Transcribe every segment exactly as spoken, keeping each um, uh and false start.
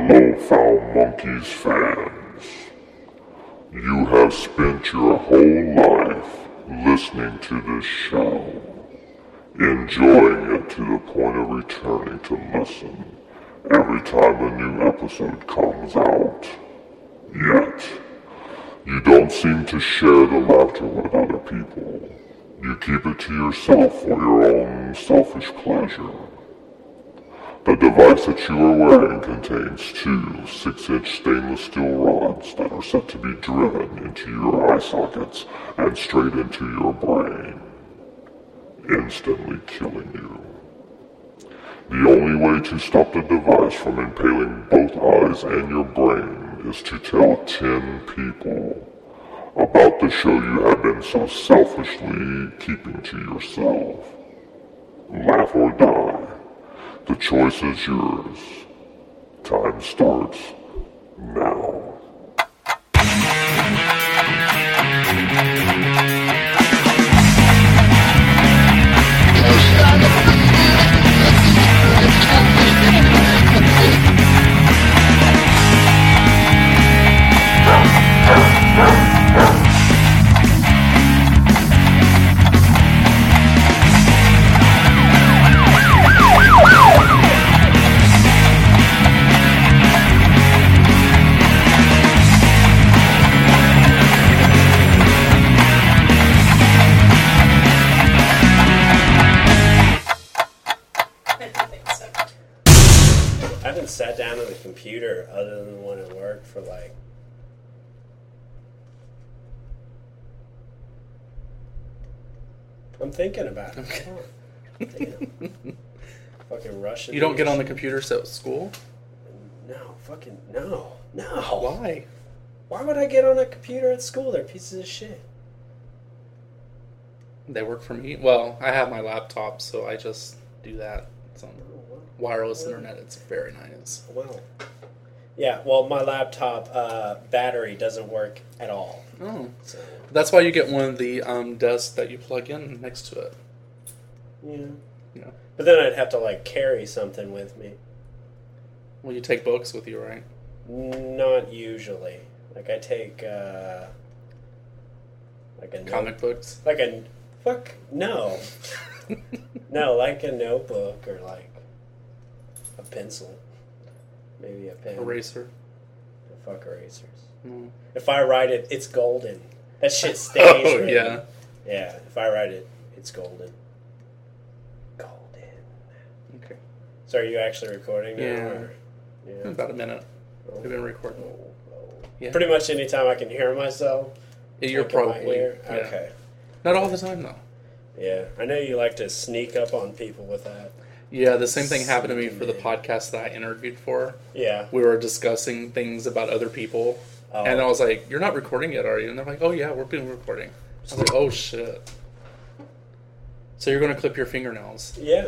Hello, Foul Monkeys fans. You have spent your whole life listening to this show, enjoying it to the point of returning to listen every time a new episode comes out. Yet, you don't seem to share the laughter with other people. You keep it to yourself for your own selfish pleasure. The device that you are wearing contains two six-inch stainless steel rods that are set to be driven into your eye sockets and straight into your brain, instantly killing you. The only way to stop the device from impaling both eyes and your brain is to tell ten people about the show you have been so selfishly keeping to yourself. Laugh or die. The choice is yours. Time starts now. Sat down on the computer other than when it worked for like I'm thinking about it. Okay. Damn. Fucking Russian. You don't get on the computer at school? No, fucking no. No. Why? Why would I get on a computer at school? They're pieces of shit. They work for me. Well, I have my laptop, so I just do that. It's on wireless internet. It's very nice. Well, yeah. Well, my laptop uh, battery doesn't work at all. Oh, so. That's why you get one of the um, desks that you plug in next to it. Yeah. Yeah. But then I'd have to like carry something with me. Well, you take books with you, right? Not usually. Like I take uh, like a comic note- books. Like a fuck no. No, like a notebook or like a pencil, maybe a pen. Eraser. Fuck erasers. Mm. If I write it, it's golden. That shit stays. Oh, written. yeah. Yeah, if I write it, it's golden. Golden. Okay. So are you actually recording now? Yeah. Or? Yeah. About a minute. Oh. We've been recording. Oh, oh. Yeah. Pretty much any time I can hear myself. You're like in my probably. ear. Yeah. Okay. Not all the time, though. Yeah, I know you like to sneak up on people with that. Yeah, the same thing happened to me for the podcast that I interviewed for. Yeah. We were discussing things about other people. Oh. And I was like, you're not recording yet, are you? And they're like, oh, yeah, we're being recording. I was like, oh, shit. So you're going to clip your fingernails? Yeah.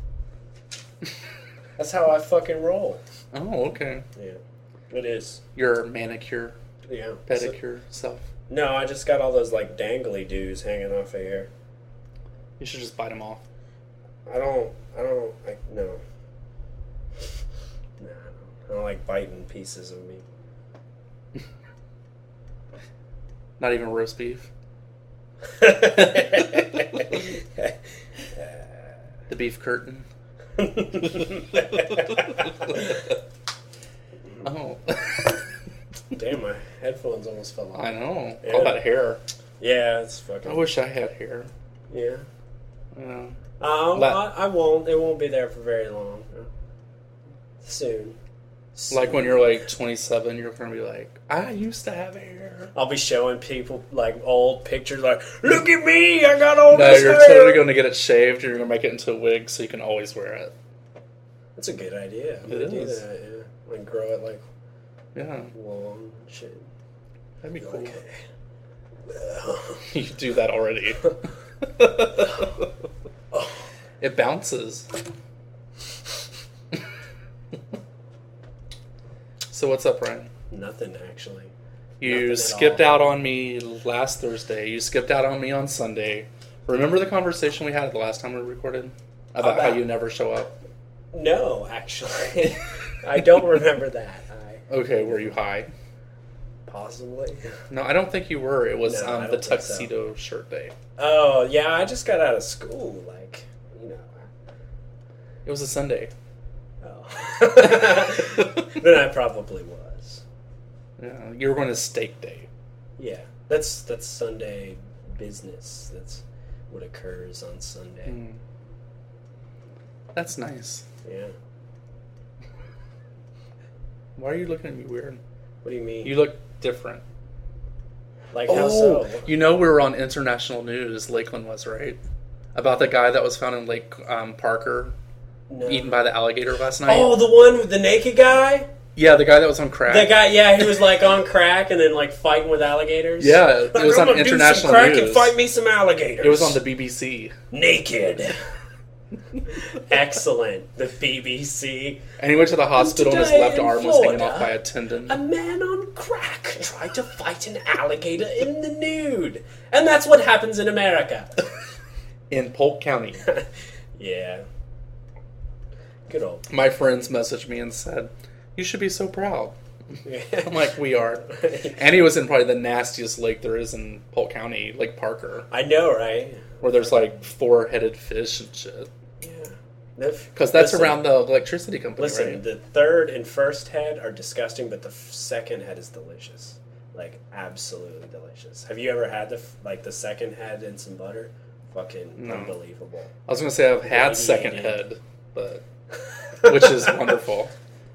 That's how I fucking roll. Oh, okay. Yeah. It is. Your manicure, Yeah. pedicure stuff. No, I just got all those like dangly doos hanging off of here. You should just bite them off. I don't, I don't, like, no. No, I don't like biting pieces of meat. Not even roast beef? The beef curtain? Oh. Damn, my headphones almost fell off. I know. Yeah. All that hair. Yeah, it's fucking... I wish I had hair. Yeah. Yeah. Um, But- I, I won't. It won't be there for very long. Soon. Soon. Like when you're like twenty-seven, you're going to be like, I used to have hair. I'll be showing people like old pictures like, look at me, I got all No, this you're hair. totally going to get it shaved. You're going to make it into a wig so you can always wear it. That's a good idea. I'm It gonna do is. that, yeah. Like grow it like Yeah. long shit. That'd be cool. Okay. You do that already. It bounces. So what's up, Ryan? Nothing, actually. You Nothing at skipped all. out on me last Thursday. You skipped out on me on Sunday. Remember the conversation we had the last time we recorded? About, About- how you never show up? No, actually. I don't remember that. I Okay, were you high? possibly. No, I don't think you were. It was No, I um, the don't think so. tuxedo shirt day. Oh yeah, I just got out of school. Like you know. It was a Sunday. Oh. Then I probably was. Yeah, you were going to steak day. Yeah, that's that's Sunday business. That's what occurs on Sunday. Mm. That's nice. Yeah. Why are you looking at me weird? What do you mean? You look different. Like how Oh, so? you know we were on international news. Lakeland was, right? About the guy that was found in Lake um, Parker, No. eaten by the alligator last night. Oh, the one with the naked guy? Yeah, the guy that was on crack. That guy, yeah, he was like on crack and then like fighting with alligators. Yeah, it Like, was I'm on gonna international do some crack news. and fight me some alligators. It was on the B B C. Naked. Excellent. The B B C. And he went to the hospital and his Today left in arm was hanging Florida, off by a tendon. A man on crack tried to fight an alligator in the nude. And that's what happens in America. In Polk County. Yeah. Good old. My friends messaged me and said, "You should be so proud." I'm like, we are. And he was in probably the nastiest lake there is in Polk County, Lake Parker, I know, right? where there's like four-headed fish and shit. Yeah. Because that's Listen, around the electricity company, Listen, right? the third and first head are disgusting, but the f- second head is delicious. Like, absolutely delicious. Have you ever had the f- like the second head and some butter? Fucking No. unbelievable. I was going to say I've had Radiated. second head, but which is wonderful.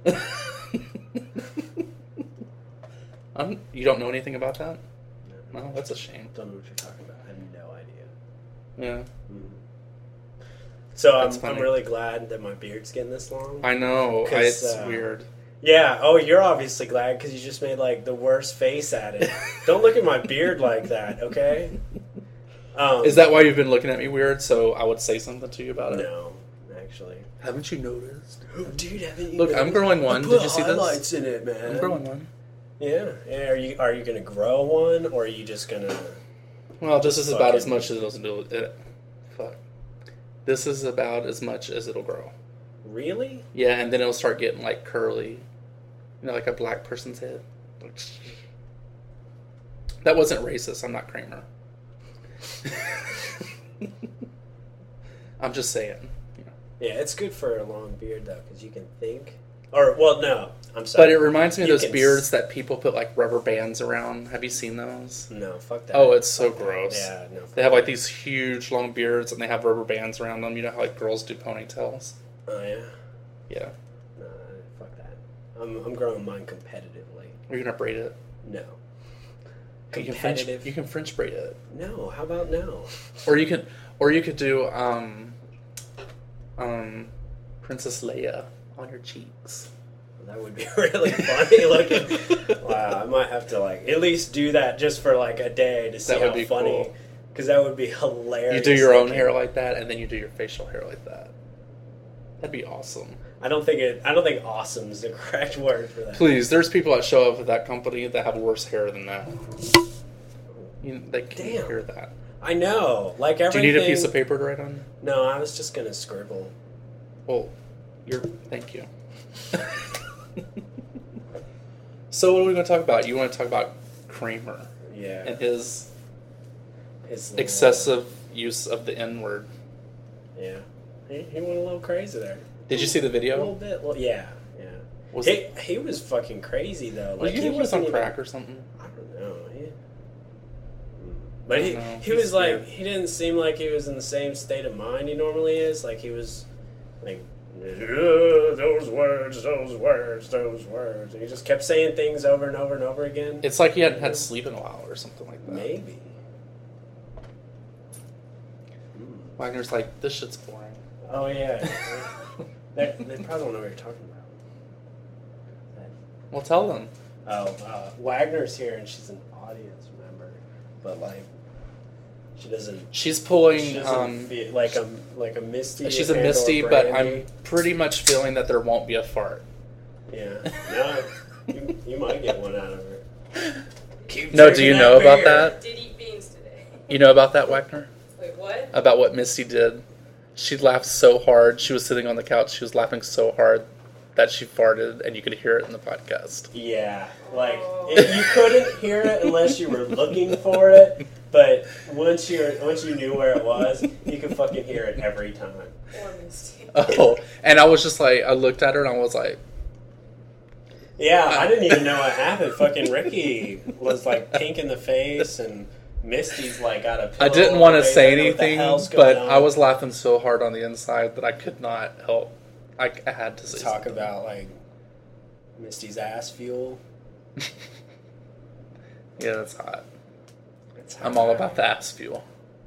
um, you don't know anything about that? No, that's a shame. Don't know what you're talking about. I have no idea. Yeah, Mm-hmm. So I'm, That's funny. I'm really glad that my beard's getting this long. I know. I, 'Cause, it's uh, weird. Yeah. Oh, you're obviously glad because you just made like the worst face at it. Don't look at my beard like that, okay? Um, Is that why you've been looking at me weird? So I would say something to you about it. No, actually. Haven't you noticed? Oh, dude, haven't you? Look, I'm growing one. I put Did you see this? highlights in it, man. I'm growing one. Yeah. Yeah. Are you are you gonna grow one or are you just gonna? Well, this is about as Fucking- much as it'll do. It, fuck. This is about as much as it'll grow. Really? Yeah, and then it'll start getting like curly, you know, like a black person's head. That wasn't racist. I'm not Kramer. I'm just saying. You know. Yeah, it's good for a long beard though because you can think. Or well, no, I'm sorry. But it reminds me of You those can beards s- that people put like rubber bands around. Have you seen those? No, fuck that. Oh, it's so Fuck that. gross. Yeah, no. Fuck They have like that. these huge long beards and they have rubber bands around them. You know how like girls do ponytails? Oh yeah. Yeah. No, fuck that. I'm I'm growing mine competitively. Are you gonna braid it? No. You can French, Competitive. you can French braid it, No. How about no? or you could, or you could do um, um, Princess Leia on your cheeks. That would be really funny looking. Wow, I might have to like at least do that just for like a day to see That would how be funny. cool. Because that would be hilarious. You do your own looking. hair like that, and then you do your facial hair like that. That'd be awesome. I don't think it. I don't think "awesome" is the correct word for that. Please, there's people that show up at that company that have worse hair than that. You, they can't Damn. hear that. I know. Like Do everything. you need a piece of paper to write on? No, I was just gonna scribble. Well, you're. Thank you. So, what are we going to talk about? You want to talk about Kramer Yeah. and his His little- excessive use of the N word. Yeah. He, he went a little crazy there. Did you see the A little video? bit. Well, yeah. Yeah. Was he, it? he was fucking crazy though. Well, Like you he think he was on wasn't even- crack or something? I don't know. He, but he, I don't know. he He's was like weird. he didn't seem like he was in the same state of mind he normally is. Like he was like "Ugh, those words, those words, those words. And he just kept saying things over and over and over again. It's like he hadn't had sleep in a while or something like that. Maybe. Wagner's like, this shit's boring. Oh yeah. they, they probably don't know what you're talking about. Well, tell them. Oh, uh, Wagner's here and she's an audience member, but like she doesn't. She's pulling. She doesn't Um, feel like a like a Misty. she's a and or Misty, but I'm Brandy. pretty much feeling that there won't be a fart. Yeah. No, you, you might get one out of her. Keep No, do drinking you know that about beer. that? Did eat beans today. You know about that, Wagner? Wait, what? About what Misty did? She laughed so hard. She was sitting on the couch. She was laughing so hard that she farted, and you could hear it in the podcast. Yeah, like it, you couldn't hear it unless you were looking for it. But once you once you knew where it was, you could fucking hear it every time. Oh, and I was just like, I looked at her and I was like, yeah, I didn't even know what happened. Fucking Ricky was like pink in the face, and Misty's like got a pillow. I didn't want to face. say I know what the anything, hell's but going on. I was laughing so hard on the inside that I could not help. I, I had to say talk something. about like Misty's ass fuel. Yeah, that's hot. It's I'm all about the ass fuel.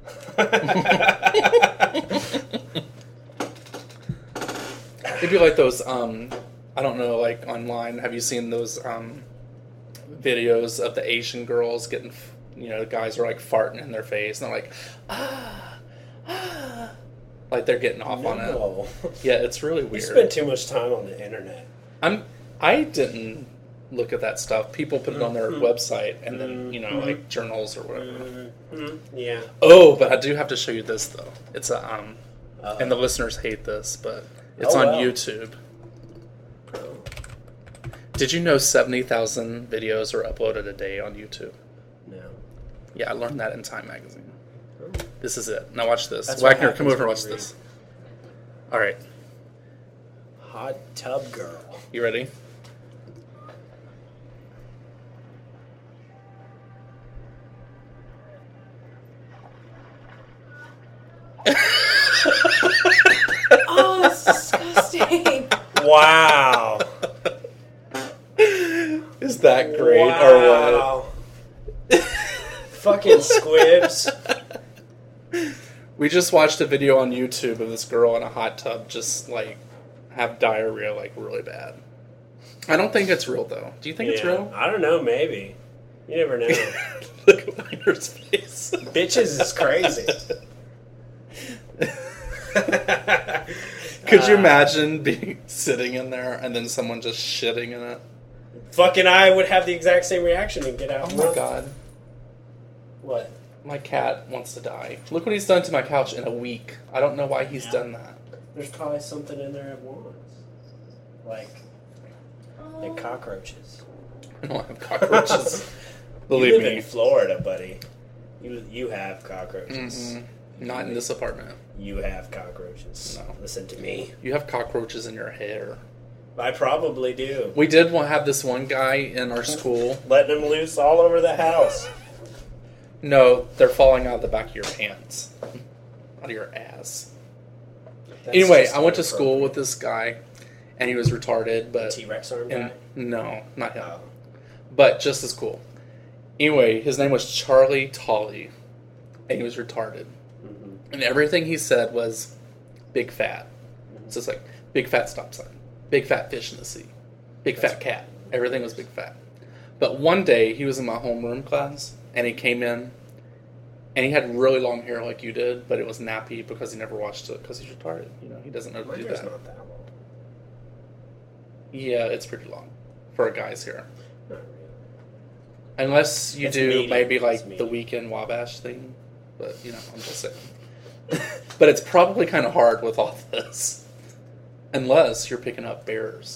It'd be like those, um, I don't know, like online, have you seen those um, videos of the Asian girls getting, you know, the guys are like farting in their face and they're like, ah, ah, like they're getting off no. on it. Yeah, it's really weird. You spend too much time on the internet. I'm, I didn't look at that stuff. People put it on their Mm-hmm. website and then, you know, Mhm. like journals or whatever. Mm-hmm. Yeah. Oh, but I do have to show you this though. It's a um, Uh-oh. and the listeners hate this, but it's Oh, on wow. YouTube. Pro. Did you know seventy thousand videos are uploaded a day on YouTube? No. Yeah, I learned that in Time Magazine. Oh. This is it. Now watch this. That's what Wagner, come happens over and when watch you this. All right, Hot tub girl. you ready? Oh, that's disgusting. Wow. Is that great or Wow. Fucking squibs. what? We just watched a video on YouTube of this girl in a hot tub just like have diarrhea like really bad. I don't think it's real though. Do you think it's Yeah. real? I don't know, maybe. You never know. Look at Wagner's face. Bitches is crazy. Could you Uh, imagine being sitting in there and then someone just shitting in it? Fucking I would have the exact same reaction and get out. Oh my god. What? My cat wants to die. Look what he's done to my couch in a week. I don't know why he's Yeah. done that. There's probably something in there at once. Like, like cockroaches. I don't have cockroaches. You Believe live me. in Florida, buddy. You you have cockroaches. Mm-mm. Not in this apartment. You have cockroaches. No. Listen to me. You have cockroaches in your hair. I probably do. We did want to have this one guy in our school. Letting them loose all over the house. No, they're falling out of the back of your pants. Out of your ass. That's Anyway, just I went to school inappropriate. with this guy, and he was retarded, but... T-Rex arm and, guy. no, not him. Oh. But just as cool. Anyway, his name was Charlie Tolley, and he was retarded. Mhm. And everything he said was big fat. So it's like, big fat stop sign, big fat fish in the sea, big That's fat cat. Everything was big fat. But one day, he was in my homeroom class, and he came in, and he had really long hair like you did, but it was nappy because he never washed it because he's retarded. You know, he doesn't know to My do hair's that. not that long. Yeah, it's pretty long for a guy's hair. Not really. Unless you It's do medium. maybe It's like the medium. weekend Wabash thing. But, you know, I'm just saying. But it's probably kind of hard with all this. Unless you're picking up bears.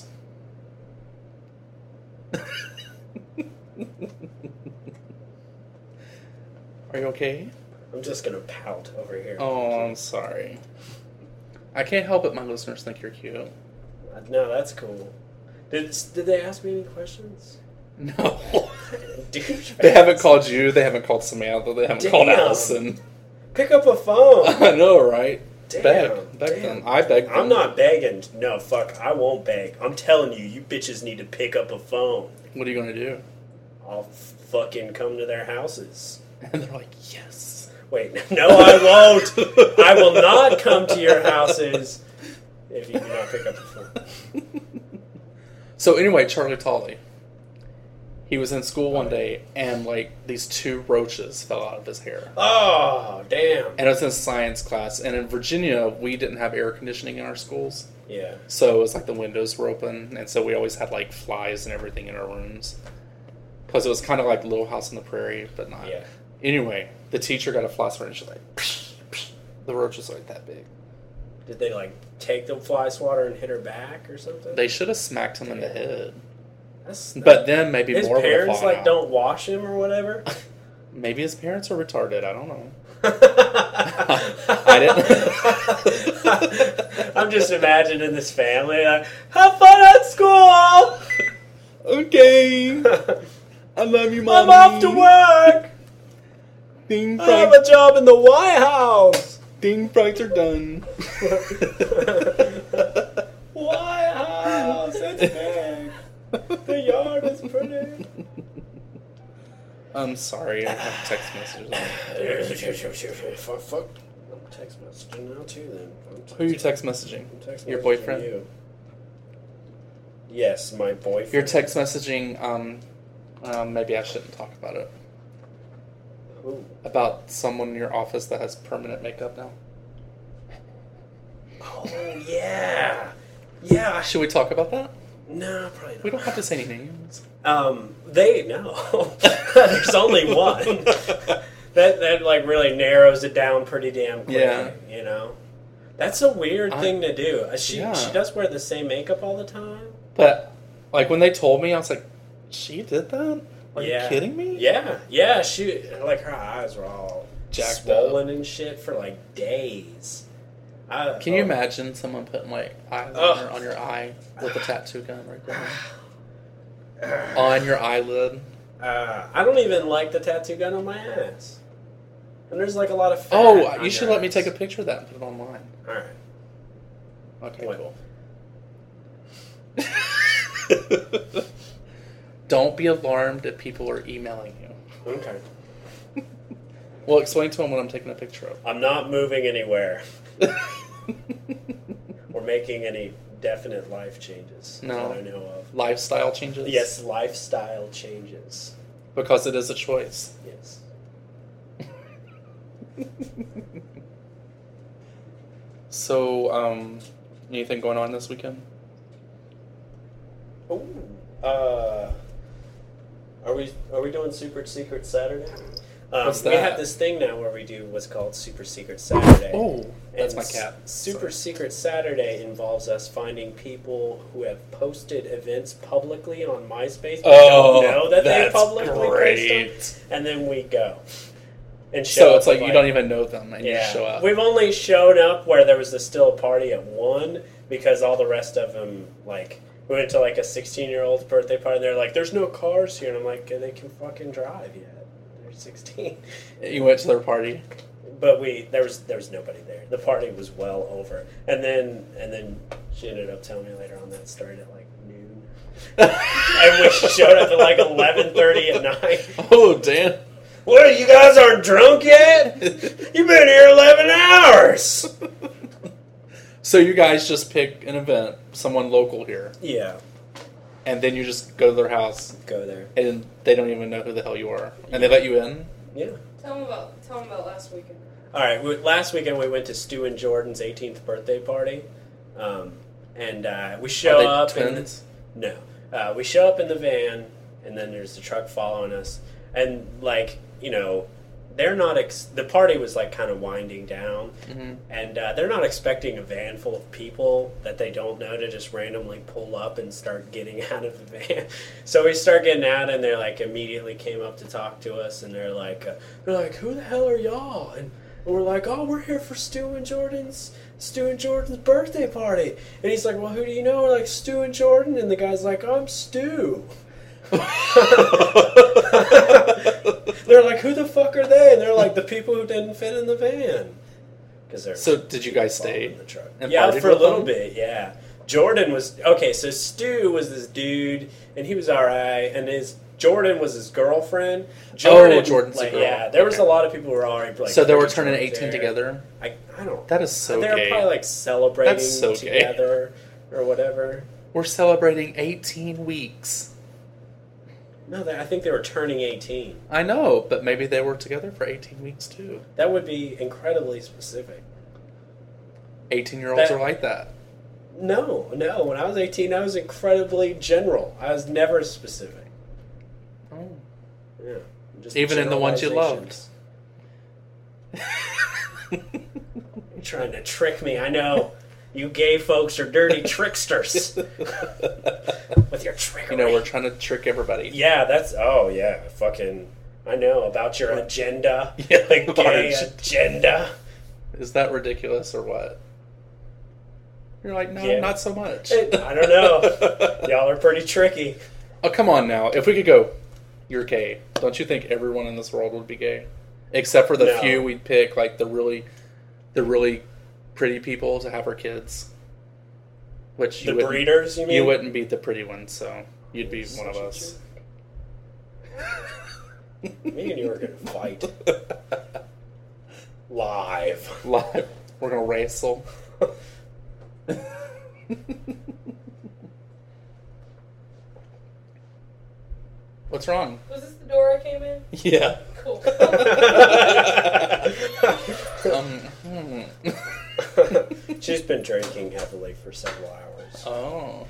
Are you okay? I'm just gonna pout over here. Oh, I'm sorry. I can't help it, my listeners think you're cute. No, that's cool. Did did they ask me any questions? No. Douchebags. They haven't called you, they haven't called Samantha, they haven't called Damn. Allison. Pick up a phone. I know, right? Damn, Beg. Beg damn. them. I beg them. I'm not begging. No, fuck. I won't beg. I'm telling you, you bitches need to pick up a phone. What are you going to do? I'll fucking come to their houses. And they're like, yes. Wait, no, I won't. I will not come to your houses if you do not pick up the phone. So anyway, Charlie Tolley. He was in school one day, and like these two roaches fell out of his hair. Oh, damn. And it was in science class. And in Virginia, we didn't have air conditioning in our schools. Yeah. So it was like the windows were open, and so we always had like flies and everything in our rooms. Because it was kind of like Little House on the Prairie, but not. Yeah. Anyway, the teacher got a fly swatter, and she's like, psh, psh. The roach was like that big. Did they like take the fly swatter and hit her back or something? They should have smacked him in the head. That's, But then maybe his more would have parents fallen like out. don't wash him or whatever. Maybe his parents are retarded. I don't know. I didn't. I'm just imagining this family like, have fun at school. Okay. I love you, Mommy. I'm off to work. Ding I have Frank. a job in the White House. Ding Franks are done. White House, it's big. The yard is pretty. I'm sorry, I have text messages on. fuck, fuck. I'm text messaging now too then. I'm Who are you texting- text messaging? I'm text Your messaging boyfriend? you. Yes, my boyfriend. You're text messaging, um, um, maybe I shouldn't talk about it. Who? About someone in your office that has permanent makeup now. Oh, yeah. Yeah. Should we talk about that? No, probably not. We don't have to say any names. Um, they no. There's only one. that that like really narrows it down pretty damn quickly. Yeah. You know, that's a weird I- thing to do. Uh, She Yeah. she does wear the same makeup all the time. But, like, when they told me, I was like, she did that? Are yeah. you kidding me? Yeah, yeah. She like her eyes were all Jacked swollen and shit for like days. I, Can you oh. imagine someone putting, like, eyeliner Ugh. on your eye with a tattoo gun right there? On your eyelid? Uh, I don't even like the tattoo gun on my ass. And there's like a lot of fat Oh, on you should your let me ass. take a picture of that and put it online. All right. Okay, What? cool. Don't be alarmed if people are emailing you. Okay. Well, explain to them what I'm taking a picture of. I'm not moving anywhere. Or making any definite life changes No. that I know of. Lifestyle changes? Yes, lifestyle changes. Because it is a choice. Yes. So, um, anything going on this weekend? Ooh. Uh, are we are we doing Super Secret Saturday? Um, What's We that? have this thing now where we do what's called Super Secret Saturday. Oh, that's And my cat. S- Super Sorry. Secret Saturday involves us finding people who have posted events publicly on MySpace. but Oh, don't know that that's they publicly post great. them, and then we go. And show So it's up like with, you don't even know them and yeah. you show up. We've only shown up where there was a still a party at one because all the rest of them like. We went to like a sixteen-year-old's birthday party, and they're like, "There's no cars here," and I'm like, "They can fucking drive yet. They're sixteen." You went to their party. But we there was there was nobody there. The party was well over, and then and then she ended up telling me later on that started at like noon, and we showed up at like eleven thirty at night. Oh, damn. What? You guys aren't drunk yet? You've been here eleven hours. So you guys just pick an event, someone local here, Yeah, and then you just go to their house, go there. and they don't even know who the hell you are, and they let you in. Yeah. Tell them about tell them about last weekend. All right. We, last weekend we went to Stu and Jordan's eighteenth birthday party, um, and uh, we show Are they up. in twins? the, no, uh, we show up in the van, and then there's the truck following us, and like you know, they're not. Ex- the party was like kind of winding down, Mm-hmm. and uh, they're not expecting a van full of people that they don't know to just randomly pull up and start getting out of the van. So we start getting out, and they're like immediately came up to talk to us, and they're like, uh, they're like, "Who the hell are y'all?" And we're like, "Oh, we're here for Stu and Jordan's Stu and Jordan's birthday party." And he's like, "Well, who do you know?" We're like, "Stu and Jordan," and the guy's like, "I'm Stu." They're like, "Who the fuck are they?" And they're like, "The people who didn't fit in the van." Because they're So did you guys following stay? the truck. and Yeah, partied for a with little them? bit. Yeah, Jordan was okay. So Stu was this dude, and he was all right. And his Jordan was his girlfriend. Jordan, Oh, Jordan's the like, girl. Yeah, there was Okay. a lot of people who were already like. So they were pretty turning drunk eighteen there. together? I I don't. That is so They were gay. probably like celebrating That's so gay. together or whatever. We're celebrating eighteen weeks. No, they, I think they were turning eighteen. I know, but maybe they were together for eighteen weeks too. That would be incredibly specific. eighteen-year-olds That- are like that. No, no. When I was eighteen, I was incredibly general. I was never specific. Oh. Yeah. Just Even in the ones you generalizations. You're trying to trick me. I know. You gay folks are dirty tricksters. With your trickery. You know, we're trying to trick everybody. Yeah, that's... Oh, yeah. Fucking... I know about your agenda. Yeah, The gay our- agenda. Is that ridiculous or what? You're like, no, Yeah. not so much. I don't know. Y'all are pretty tricky. Oh, come on now. If we could go, you're gay. Don't you think everyone in this world would be gay? Except for the No. few we'd pick, like the really, the really pretty people to have our kids. Which you The wouldn't- breeders, you mean? You wouldn't be the pretty one, so you'd be one of Such a us. Me and you are going to fight. Live. Live. We're gonna wrestle. What's wrong? Was this the door I came in? Yeah. Cool. Um. hmm. She's been drinking heavily for several hours. Oh.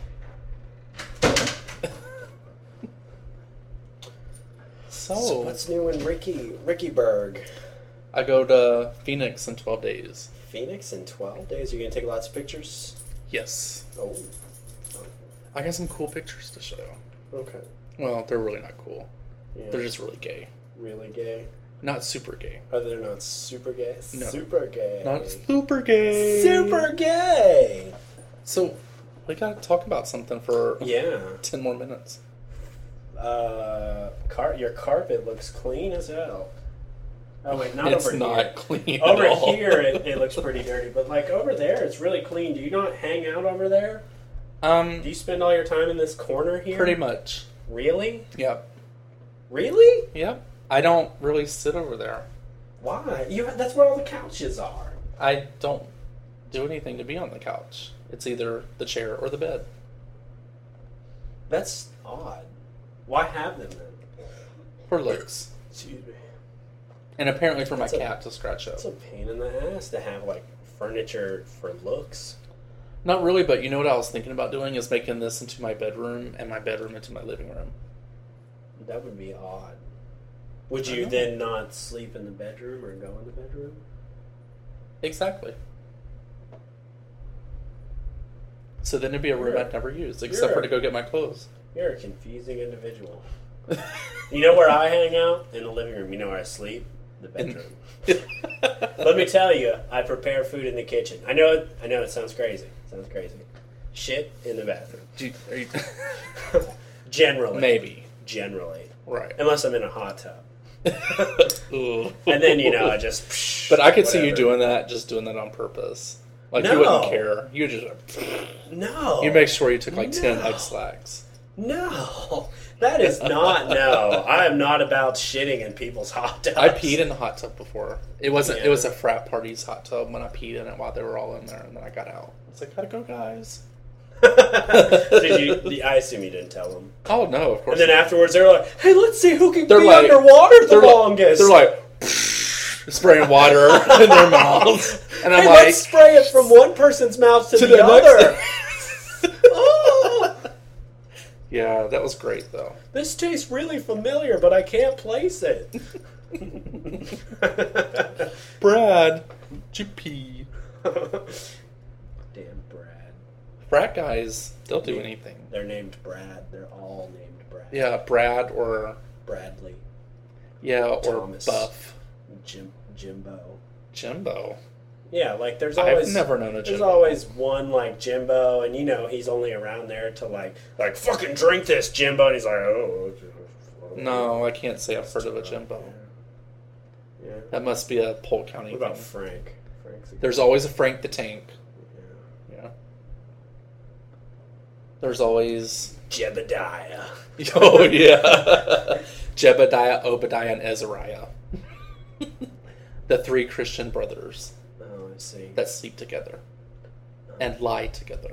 So So what's new in Ricky Rickyburg? I go to Phoenix in twelve days. Phoenix in twelve days? You're going to take lots of pictures? Yes. Oh. I got some cool pictures to show. Okay. Well, they're really not cool. Yeah. They're just really gay. really gay. Not super gay. Are they not super gay? No. Super gay. Not super gay. Super gay. So, we gotta talk about something for Yeah. ten more minutes. Uh, car- your carpet looks clean as hell. Oh wait, not It's over not here. clean Over at all. here, it, it looks pretty dirty, but like over there, it's really clean. Do you not hang out over there? Um, Do you spend all your time in this corner here? pretty much. Really? Yep. Really? Yep. I don't really sit over there. Why? You? That's where all the couches are. I don't do anything to be on the couch. It's either the chair or the bed. That's odd. Why have them then? For looks. Excuse me. And apparently for my That's a- cat to scratch up. It's a pain in the ass to have like furniture for looks. Not really, but you know what I was thinking about doing is making this into my bedroom and my bedroom into my living room. That would be odd. Would I you know. then not sleep in the bedroom or go in the bedroom? Exactly. So then it'd be a room You're- I'd never use, except you're- for to go get my clothes. You're a confusing individual. You know where I hang out? In the living room. You know where I sleep? The bedroom. Let me tell you, I prepare food in the kitchen. I know it. I know it sounds crazy. It sounds crazy. Shit in the bathroom. Do you- are you- Generally. Maybe. Generally. Right. Unless I'm in a hot tub. Ooh. And then, you know, I just... But I could see you whatever. doing that, just doing that on purpose. Like, No. you wouldn't care. You just... No. You make sure you took, like, ten No. egg slacks. No. That is not... No. I am not about shitting in people's hot tubs. I peed in the hot tub before. It wasn't. Yeah. It was a frat party's hot tub when I peed in it while they were all in there, and then I got out. I was like, "Gotta go, guys." Did you... I assume you didn't tell them. Oh no, of course. And then not. afterwards, they're like, "Hey, let's see who can They're be like- underwater the they're like- longest." they're like spraying water in their mouths, and I'm "Hey, like, let's spray it from one person's mouth to, To the, the other." next- Oh, "Yeah, that was great, though." this tastes really familiar, but I can't place it. Brad, did you pee? Damn Brad. Frat guys, they'll do anything. They're named Brad. They're all named Brad. Yeah, Brad or Bradley, yeah or Thomas. Buff, Jim, Jimbo. Jimbo. Yeah, like there's I've always never known a there's Jimbo. always one like Jimbo, and you know he's only around there to like like fucking drink this Jimbo, and he's like oh. No, I can't say I've heard of a Jimbo. Yeah. That must be a Polk County What about thing. Frank? Frank's a good There's always a Frank the Tank. yeah. Yeah. There's always Jebediah. oh yeah, Jebediah, Obadiah, and Ezariah, the three Christian brothers Oh, I see. that sleep together and lie together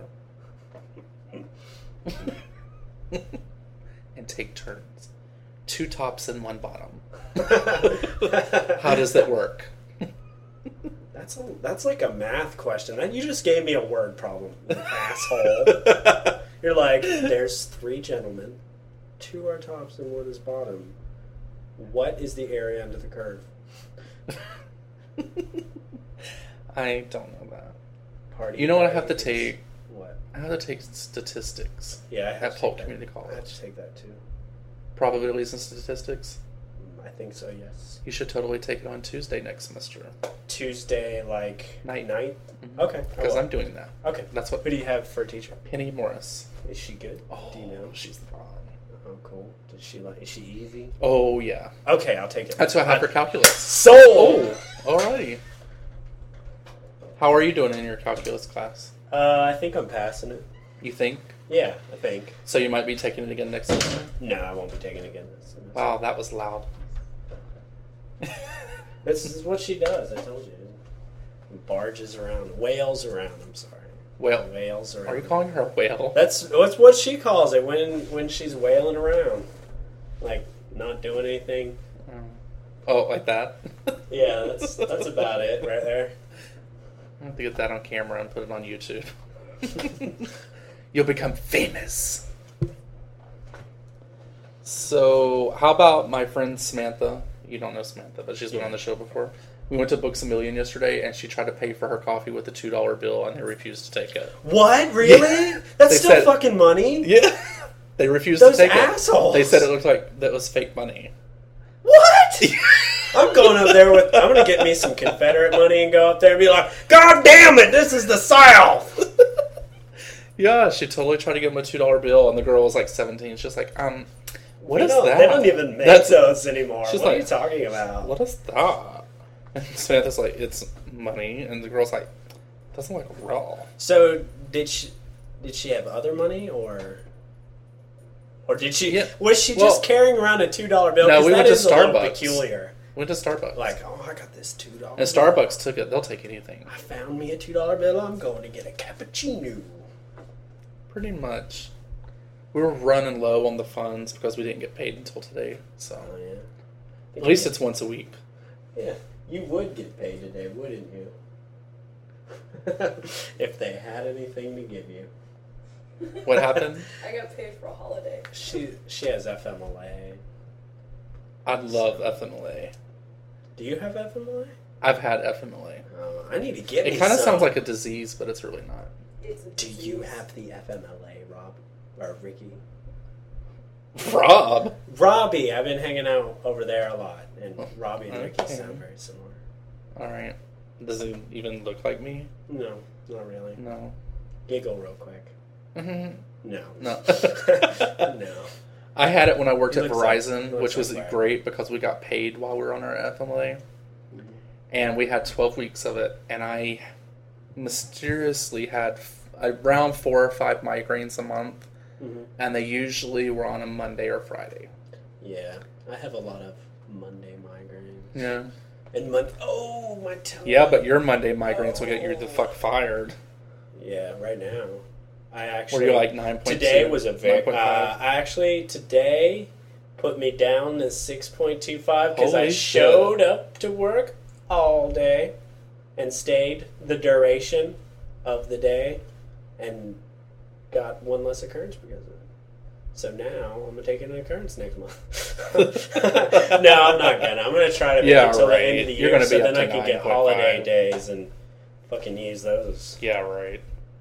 and take turns, two tops and one bottom. How does that work? That's a, that's like a math question. That you just gave me a word problem, you asshole. You're like, there's three gentlemen, two are tops and one is bottom. What is the area under the curve? I don't know that. party. You know what I have to days. take? What? I have to take statistics Yeah, I have at to Polk take Community that. I have College. to take that too. Probabilities and statistics. I think so. Yes. You should totally take it on Tuesday next semester. Tuesday, like Night. night. Mhm. Okay. Because I will. I'm doing that. Okay. That's what Who do you have for a teacher? Penny Morris. Is she good? Oh, Do you know? she's the bomb. Oh, cool. Does she like? Is she easy? Oh, yeah. Okay, I'll take it. That's what I have for I- calculus. Sold. Alrighty. How are you doing in your calculus class? Uh, I think I'm passing it. You think? Yeah, I think. So you might be taking it again next semester? No, I won't be taking it again this semester. Wow, that was loud. This is what she does. I told you. Barges around, whales around. I'm sorry. Whale. Whales around. Are you calling her a whale? That's that's what she calls it when when she's wailing around, like not doing anything. Oh, like that? Yeah, that's that's about it right there. I have to get that on camera and put it on YouTube. You'll become famous. So, how about my friend Samantha? You don't know Samantha, but she's been Yeah. on the show before. We went to Books A Million yesterday, and she tried to pay for her coffee with a two dollar bill, and they refused to take it. What? Really? Yeah. That's They still said- fucking money. Yeah, they refused Those to take assholes. it. They said it looked like that was fake money. What? I'm going up there with. I'm gonna get me some Confederate money and go up there and be like, God damn it, this is the South. Yeah, she totally tried to give him a two dollar bill, and the girl was like seventeen. She's like, um, what They is don't- that? They don't even make That's- those anymore. She's What are like, you talking about? What is that? And Samantha's like, it's money, and the girl's like, doesn't look raw. So did she? Did she have other money or? Or did she? Yeah. Was she Well, just carrying around a two dollar bill? no, 'Cause we that went to is a little Starbucks. peculiar. Went to Starbucks. Like, oh, I got this two dollar. and Starbucks took it. They'll take anything. I found me a two dollar bill. I'm going to get a cappuccino. Pretty much. We were running low on the funds because we didn't get paid until today. So Oh yeah. at least it's once a week. Yeah, you would get paid today, wouldn't you? If they had anything to give you. What happened? I got paid for a holiday. She she has F M L A. I love F M L A. Do you have F M L A? I've had F M L A. Oh, I need to get me It kind of some. sounds like a disease, but it's really not. It's a Do disease. you have the F M L A, Rob? Or Ricky? Rob? Robbie, I've been hanging out over there a lot, and Robbie and Ricky Okay. sound very similar. Alright. Does it even look like me? No, not really. No. Giggle real quick. Mm-hmm. No. No. No. I had it when I worked He at looks like- Verizon, he looks which was like Brad. great because we got paid while we were on our F M L A. And we had twelve weeks of it, and I mysteriously had f- around four or five migraines a month, Mhm. and they usually were on a Monday or Friday. Yeah, I have a lot of Monday migraines. Yeah. And Mon- oh, my toe. Yeah, but your Monday migraines will get you the fuck fired. Yeah, right now. I actually. Were you like nine point two? Today was a very. Uh, nine point five? I actually today put me down to six point two five because I Holy showed shit. up to work all day and stayed the duration of the day and got one less occurrence because of it. So now I'm gonna take an occurrence next month. No, I'm not gonna. I'm gonna try to make Yeah, it till right. the end of the You're year, gonna so be then up I to can get nine point holiday five. days and fucking use those. Yeah, right.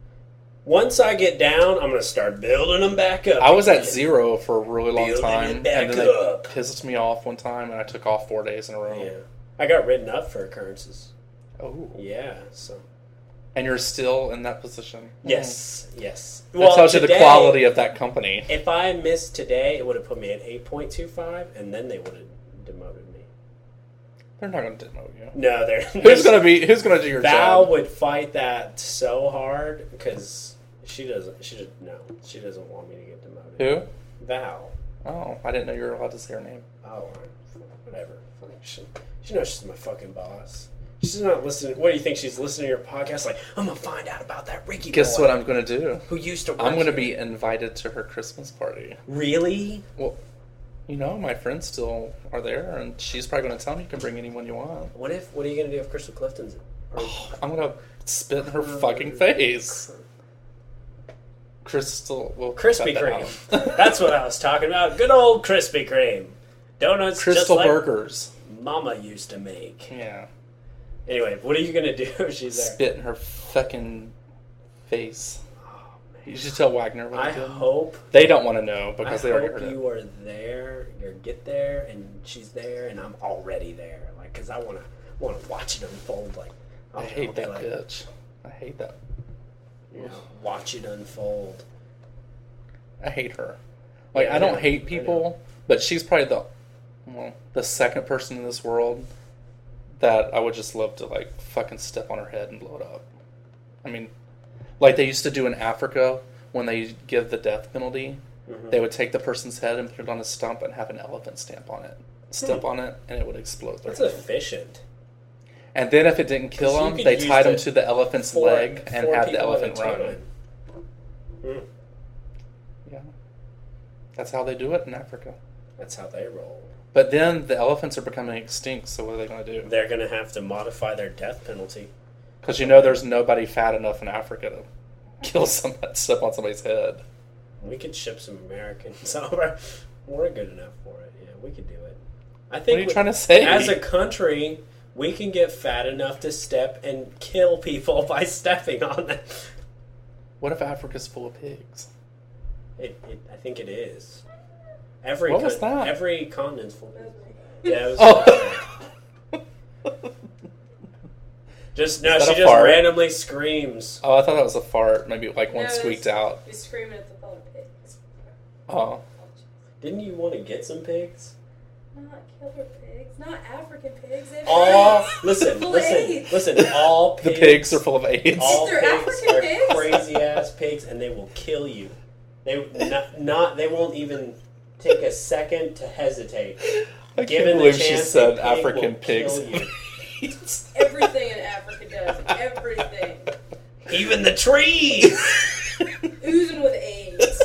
Once I get down, I'm gonna start building them back up. I was at again. zero for a really long Building time, it back and then they up. pissed me off one time, and I took off four days in a row. Yeah, I got written up for occurrences. Oh. Yeah, so And you're still in that position. yes, yes. That tells you the today, quality of that company. If I missed today, it would have put me at eight point two five, and then they would have demoted me. They're not going to demote you. No, they're Who's going to be? Who's going to do your Val job? would fight that so hard because she doesn't. She just no. She doesn't want me to get demoted. Who? Val. Oh, I didn't know you were allowed to say her name. Oh, whatever. She, she knows she's my fucking boss. She's not listening. What do you think? She's listening to your podcast? Like, I'm gonna find out about that Ricky. Guess boy what I'm going to do? Who used to? Work I'm going to here. be invited to her Christmas party. Really? Well, you know, my friends still are there, and she's probably going to tell me you can bring anyone you want. What if? What are you gonna do if Crystal Clifton's? Or, I'm going to spit in her fucking face. Crystal, well, Krispy cut that Kreme. out. That's what I was talking about. Good old Krispy Kreme. Donuts Crystal just like Burgers. Mama used to make. Yeah. Anyway, what are you gonna do if she's there? Spit in her fucking face. Oh, You should tell Wagner what I he did. hope They don't want to know because I they already hope heard it. you are there. You get there, and she's there, and I'm already there. Like, cause I wanna wanna watch it unfold. Like, I I'll- hate I'll be that like, bitch. I hate that. You know, watch it unfold. I hate her. Like, Yeah, I don't know, hate I people, know. but she's probably the well, the second person in this world that I would just love to, like, fucking step on her head and blow it up. I mean, like they used to do in Africa when they give the death penalty. Mhm. They would take the person's head and put it on a stump and have an elephant stamp on it. Step Hmm. on it, and it would explode their That's head. efficient. And then if it didn't kill 'Cause you them, could they use tied them the to the elephant's Four- leg and four had the people at a elephant run. time. Hmm. Yeah. That's how they do it in Africa. That's how they roll. But then the elephants are becoming extinct, so what are they going to do? They're gonna have to modify their death penalty. Because you know there's nobody fat enough in Africa to kill somebody, step on somebody's head. We could ship some Americans over. We're good enough for it. Yeah, we could do it. I think What are you we- trying to say? As a country, we can get fat enough to step and kill people by stepping on them. What if Africa's full of pigs? It, it, I think it is. Every What was con- that? Every continent's full. That was me. Yeah, it was. Oh. Just no, Is that she a just fart? randomly screams. Oh, I thought that was a fart. Maybe like one No, squeaked it's- out. He's screaming at the phone pigs. Oh. Didn't you want to get some pigs? Not killer pigs. Not African pigs. They're All pigs. listen, Full of listen, AIDS. listen. All The pigs, pigs are full of AIDS. all They're pigs African are pigs. crazy ass pigs, and they will kill you. They not, not they won't even take a second to hesitate. I Given can't the believe she chance, said a pig African will pigs. kill you. Everything in Africa does. Everything. Even the trees. Oozing with AIDS.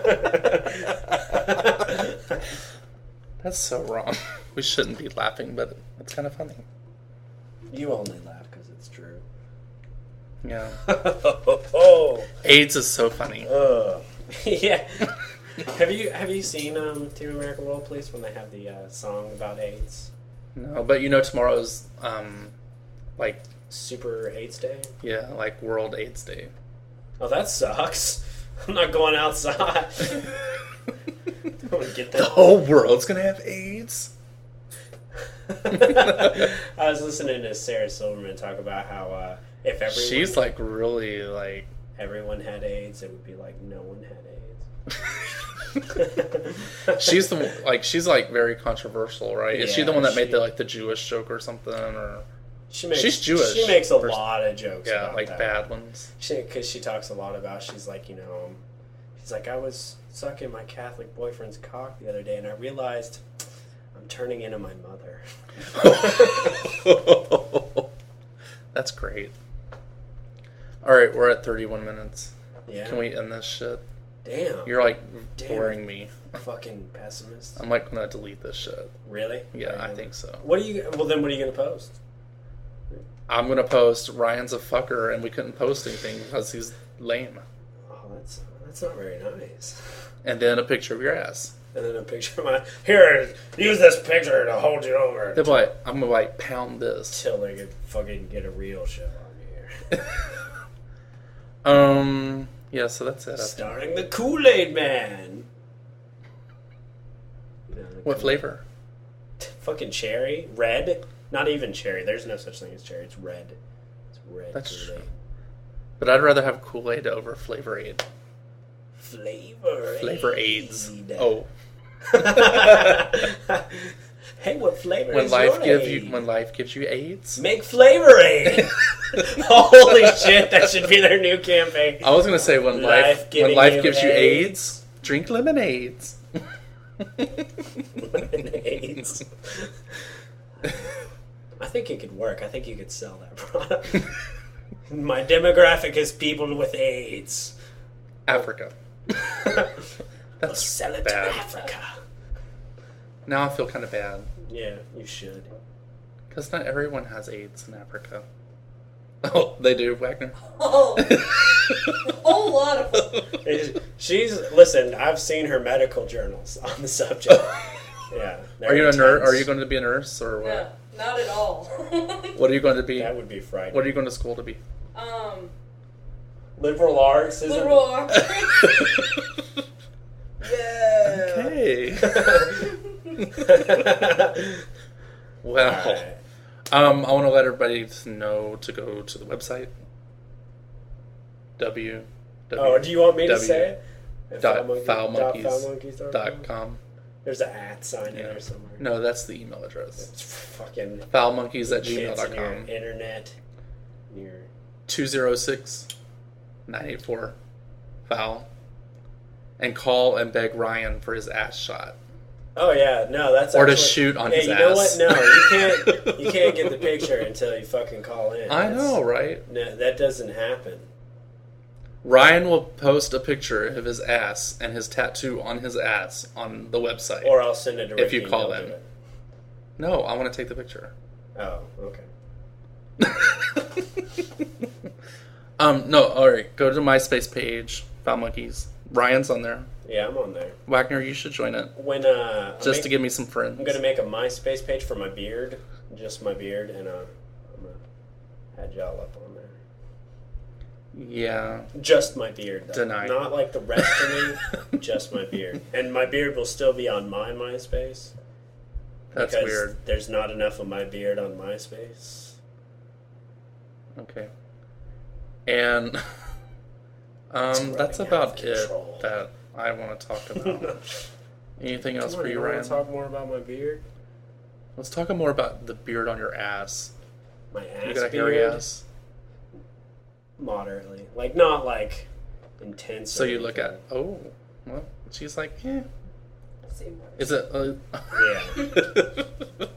That's so wrong. We shouldn't be laughing, but it's kind of funny. You only laugh because it's true. Yeah. oh. AIDS is so funny. Uh, yeah. have you have you seen um, Team America World Police when they have the uh, song about AIDS? No, but you know tomorrow's um, like Super AIDS Day. yeah, like World AIDS Day. Oh, that sucks. I'm not going outside. I want to get The that. whole world's gonna have AIDS. I was listening to Sarah Silverman talk about how uh, if everyone She's like really like. everyone had AIDS, it would be like no one had AIDS. She's the like she's like very controversial, right? Is she the Yeah, one that she- made the like the Jewish joke or something, or She makes, She's Jewish. She makes a Pers- lot of jokes. yeah, about like that. bad ones? Because she, talks a lot about, she's like, you know, she's like, I was sucking my Catholic boyfriend's cock the other day, and I realized I'm turning into my mother. That's great. All right, we're at thirty-one minutes. Yeah. Can we end this shit? Damn. You're like Damn. boring me. fucking pessimist. I'm like gonna delete this shit. Really? Yeah, Are you I gonna- think so. What are you? Well, then what are you gonna post? I'm gonna post Ryan's a fucker, and we couldn't post anything because he's lame. Oh, that's that's not very nice. And then a picture of your ass. And then a picture of my here. Use this picture to hold you over They'll be like, I'm gonna like pound this. until they could fucking get a real show on here. Um. Yeah. So that's it. I think. Starring the Kool Aid Man. You know, the What Kool- flavor? Fucking cherry, red. Not even cherry. There's no such thing as cherry. It's red. It's red. That's Kool-Aid. true. But I'd rather have Kool-Aid over Flavor Aid. Flavor. Flavor AIDS. Aid. Oh. Hey, what flavor When is life your gives aid? you when life gives you AIDS. Make Flavor Aid. Holy shit! That should be their new campaign. I was gonna say when life, Life when giving life you gives you AIDS. AIDS, drink lemonades. Lemonades. I think it could work. I think you could sell that product. My demographic is people with AIDS. Africa. We'll That's sell it bad. to Africa. Now I feel kind of bad Yeah, you should. because not everyone has AIDS in Africa. Oh, they do, Wagner. Oh, a whole lot of them. It- She's listen. I've seen her medical journals on the subject. Yeah. they're Are you a nurse? intense. Are you going to be a nurse or what? No, not at all. What are you going to be? That would be frightening. What are you going to school to be? um, Liberal arts isn't... Liberal arts. Yeah. Okay. Well, Alright. um, I want to let everybody know to go to the website. W. Oh, do you want me to W- say it? Dot Foul foul monkey- monkeys foul monkeys dot dot com? com. There's an at sign in Yeah. there somewhere. No, that's the email address. It's fucking foulmonkeys at gmail kids dot in your com. internet. Your two oh six, nine eight four, foul. And call and beg Ryan for his ass shot. Oh yeah, no, that's Or to actually, shoot on yeah, his you know ass. what? No, you can't. You can't get the picture until you fucking call in. I That's- know, right? No, that doesn't happen. Ryan will post a picture of his ass and his tattoo on his ass on the website. Or I'll send it to Ricky If you and call he'll in. do it. No, I want to take the picture. Oh, okay. um, no, alright. Go to the MySpace page, Foul Monkeys. Ryan's on there. Yeah, I'm on there. Wagner, you should join it. When uh, I'm Just make- to give me some friends. I'm gonna make a MySpace page for my beard, just my beard, and uh, I'm gonna add y'all up on there. Yeah. Just my beard, though. Deny. Not like the rest of me, just my beard. And my beard will still be on my MySpace. That's because weird. There's not enough of my beard on MySpace. Okay. And um, that's running out about of it control. that I want to talk about. Anything else Come on, for you, don't wanna Ryan? talk more about my beard? Let's talk more about the beard on your ass. My ass You got a beard? hairy ass? Moderately. Like, not like intense. So or you look at, anything. oh, well, she's like, eh. See more. Is it? Uh... Yeah.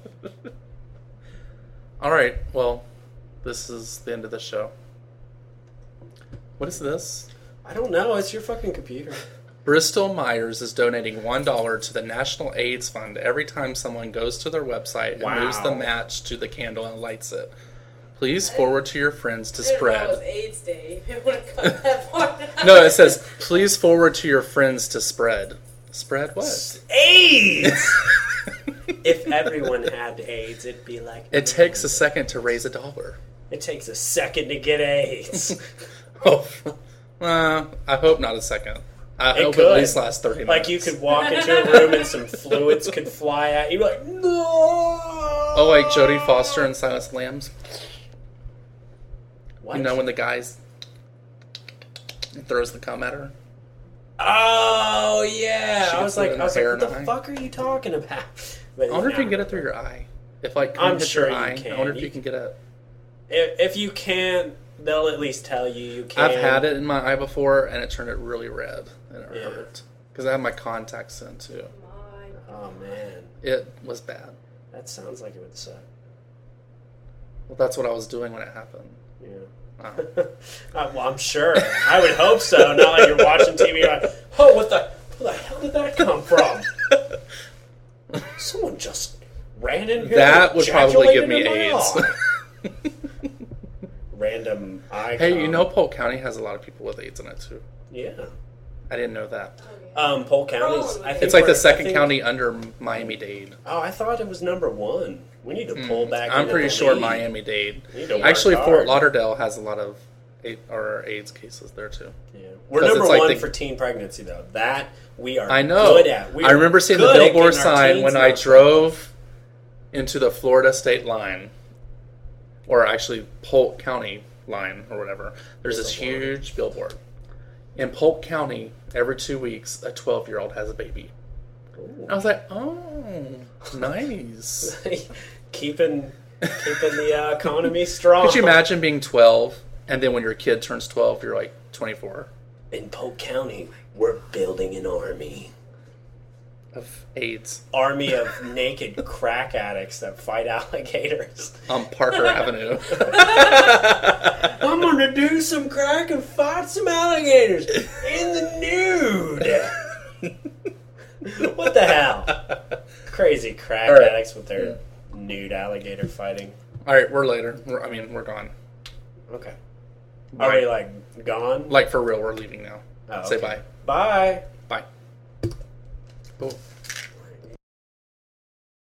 All right. Well, this is the end of the show. What is this? I don't know. It's your fucking computer. Bristol Myers is donating one dollar to the National AIDS Fund every time someone goes to their website and Wow. moves the match to the candle and lights it. Please forward to your friends to I didn't know it was spread. AIDS Day. I want to cut that part out. No, it says, please forward to your friends to spread. Spread what? AIDS! If everyone had AIDS, it'd be like... It takes a second to raise a dollar. It takes a second to get AIDS. Oh, uh, I hope not a second. I It hope could. at least last thirty minutes. Like, you could walk into a room and some fluids could fly out. You'd be like, no! Oh, like Jodie Foster and Silence Lambs. What? You know when the guy's throws the cum at her? Oh, yeah. She I gets was it like, in I was her hair like, what the and eye. fuck are you talking about? But I wonder if no. you can get it through your eye. If like cum I'm hits sure your you eye, can. I wonder if You- you can get it. If, if you can't, they'll at least tell you you can. I've had it in my eye before, and it turned it really red, and it Yeah. hurt because I have my contacts in too. My Oh, man. It was bad. That sounds like it would suck. Well, that's what I was doing when it happened. Yeah. Wow. Uh, well, I'm sure. I would hope so. Not like you're watching T V like, oh, what the, where the hell did that come from? Someone just ran in here. That and would probably give ejaculated me in my AIDS. eye. Random eye. Hey, you cum. know Polk County has a lot of people with AIDS in it too. Yeah. I didn't know that. Um, Polk County's. I think It's like we're- the I second think- county under Miami-Dade. Oh, I thought it was number one. We need to pull back. Mm. I'm into pretty the sure lead. Miami-Dade. We need to work Actually, hard. Fort Lauderdale has a lot of A- or AIDS cases there too. Yeah. We're 'Cause number it's like one the- for teen pregnancy, though. That we are I know. good at. We I are remember seeing the good at billboard getting our sign teens when I not drove into the Florida state line, or actually Polk County line or whatever. There's this Billboard. huge billboard. In Polk County, every two weeks, a twelve-year-old has a baby. pregnant. I was like, oh, nice. Ooh. keeping keeping the uh, economy strong. Could you imagine being twelve, and then when your kid turns twelve, you're like twenty-four? In Polk County, we're building an army. Of AIDS Army of naked crack addicts that fight alligators. on Parker Avenue. I'm gonna do some crack and fight some alligators in the nude. What the hell? Crazy crack All right. addicts with their nude alligator fighting. All right, we're later. We're, I mean, we're gone. Okay. Are we like gone? Like for real, we're leaving now. Oh, Say okay. bye. Bye. Bye. Oh.